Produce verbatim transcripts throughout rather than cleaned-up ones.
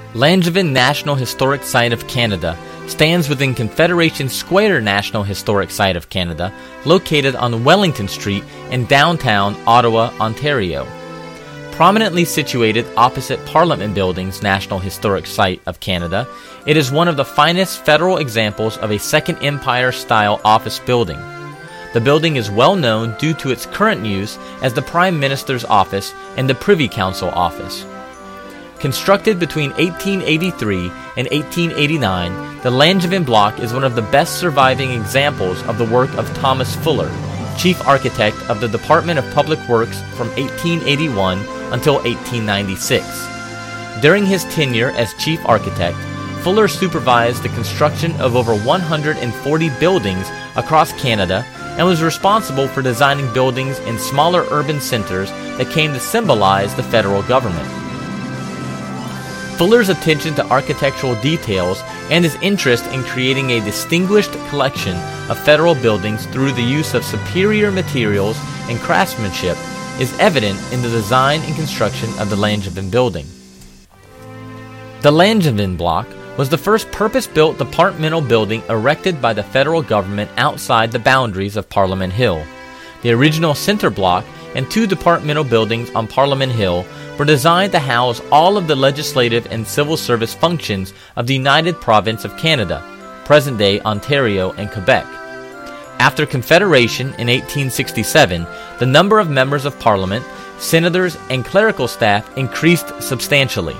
Langevin National Historic Site of Canada stands within Confederation Square National Historic Site of Canada, located on Wellington Street in downtown Ottawa, Ontario. Prominently situated opposite Parliament Building's National Historic Site of Canada, it is one of the finest federal examples of a Second Empire-style office building. The building is well known due to its current use as the Prime Minister's office and the Privy Council office. Constructed between eighteen eighty-three and eighteen eighty-nine, the Langevin Block is one of the best surviving examples of the work of Thomas Fuller, Chief Architect of the Department of Public Works from eighteen eighty-one until eighteen ninety-six. During his tenure as Chief Architect, Fuller supervised the construction of over one hundred forty buildings across Canada and was responsible for designing buildings in smaller urban centers that came to symbolize the federal government. Fuller's attention to architectural details and his interest in creating a distinguished collection of federal buildings through the use of superior materials and craftsmanship is evident in the design and construction of the Langevin building. The Langevin Block was the first purpose-built departmental building erected by the federal government outside the boundaries of Parliament Hill. The original center block and two departmental buildings on Parliament Hill were designed to house all of the legislative and civil service functions of the United Province of Canada, present-day Ontario and Quebec. After Confederation in eighteen sixty-seven, the number of members of Parliament, senators, and clerical staff increased substantially.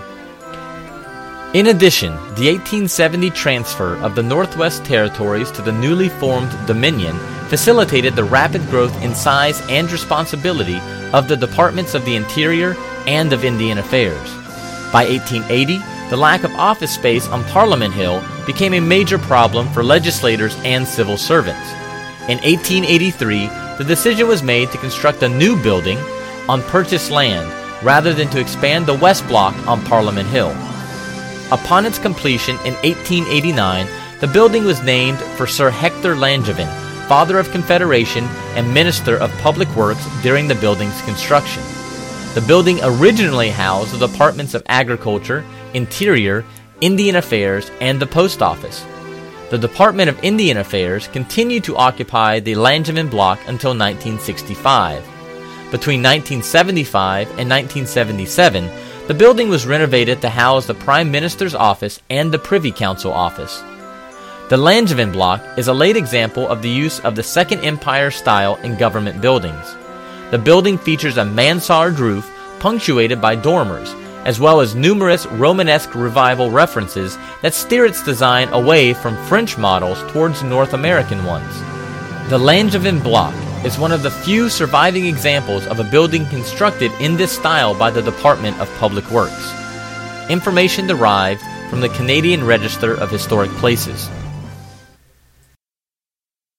In addition, the eighteen seventy transfer of the Northwest Territories to the newly formed Dominion facilitated the rapid growth in size and responsibility of the Departments of the Interior and of Indian Affairs. By eighteen eighty, the lack of office space on Parliament Hill became a major problem for legislators and civil servants. In eighteen eighty-three, the decision was made to construct a new building on purchased land rather than to expand the West Block on Parliament Hill. Upon its completion in eighteen eighty-nine, the building was named for Sir Hector Langevin, Father of Confederation and Minister of Public Works during the building's construction. The building originally housed the Departments of Agriculture, Interior, Indian Affairs, and the Post Office. The Department of Indian Affairs continued to occupy the Langevin Block until nineteen sixty-five. Between nineteen seventy-five and nineteen seventy-seven, the building was renovated to house the Prime Minister's office and the Privy Council office. The Langevin Block is a late example of the use of the Second Empire style in government buildings. The building features a mansard roof punctuated by dormers, as well as numerous Romanesque Revival references that steer its design away from French models towards North American ones. The Langevin Block is one of the few surviving examples of a building constructed in this style by the Department of Public Works. Information derived from the Canadian Register of Historic Places.